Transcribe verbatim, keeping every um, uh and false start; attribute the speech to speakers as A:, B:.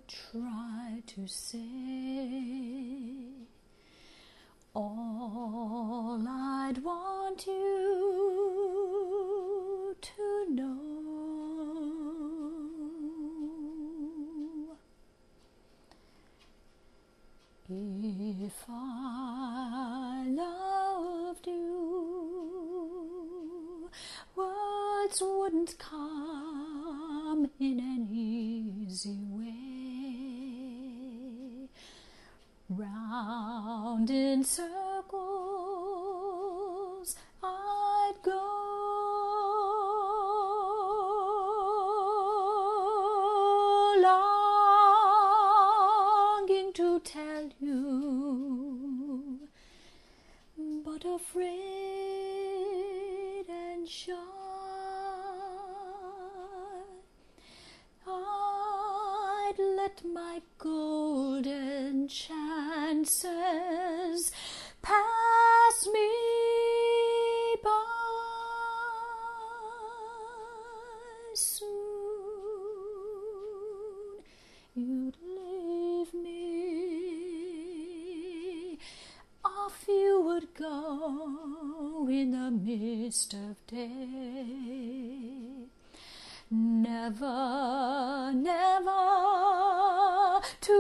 A: try to say. All I'd want you to know. If I loved you, words wouldn't come in an easy way. Round in circles I'd go, longing to tell you, but afraid and shy. I'd let my golden chances pass me by. Soon you'd leave me, off you would go in the mist of day. Never, never to